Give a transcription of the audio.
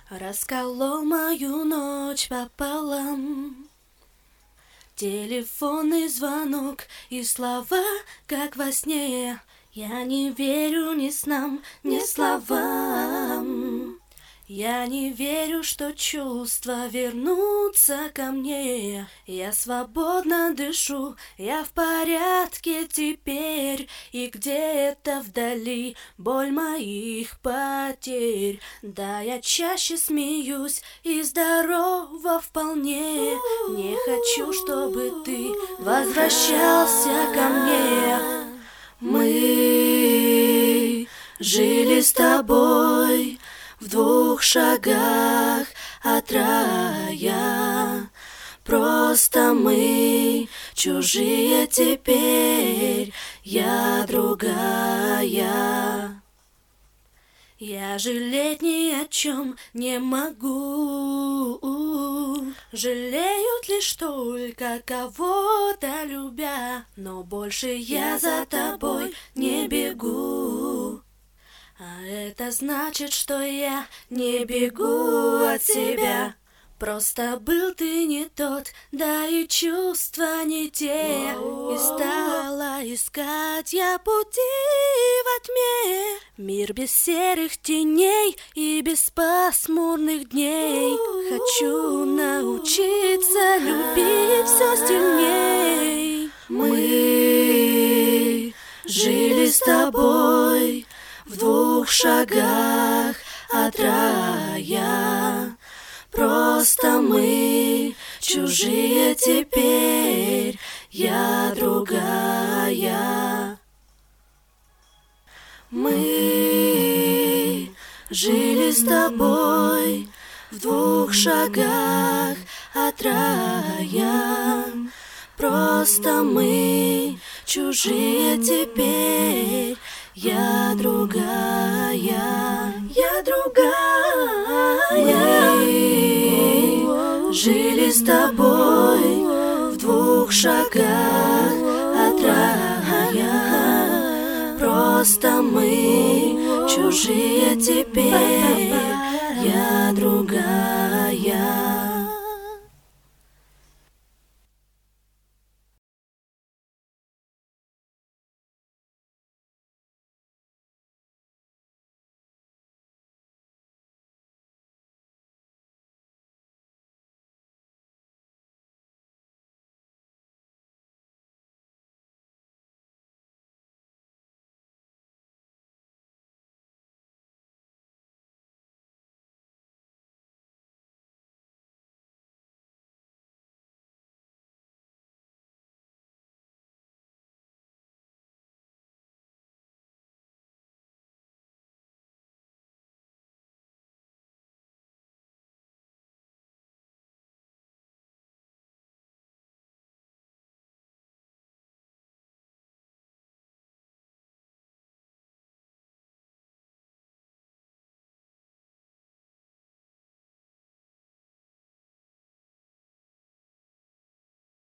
Расколол мою ночь пополам. Телефонный звонок и слова, как во сне. Я не верю ни снам, ни словам. Я не верю, что чувства вернутся ко мне. Я свободно дышу, я в порядке теперь. И где-то вдали боль моих потерь. Да, я чаще смеюсь и здорова вполне. Не хочу, чтобы ты возвращался ко мне. Мы жили с тобой в 2 шагах от рая. Просто мы чужие теперь, я другая. Я жалеть ни о чем не могу. Жалеют лишь только кого-то любя. Но больше я за тобой не бегу. А это значит, что я не бегу от себя. Просто был ты не тот, да и чувства не те. И стала искать я пути во тьме. Мир без серых теней и без пасмурных дней. Хочу научиться любить все сильней. Мы жили с тобой в 2 шагах от рая. Просто мы чужие теперь, я другая. Мы жили с тобой в 2 шагах от рая. Просто мы чужие теперь, я другая, я другая. Мы жили с тобой в 2 шагах от рая. Просто мы чужие теперь.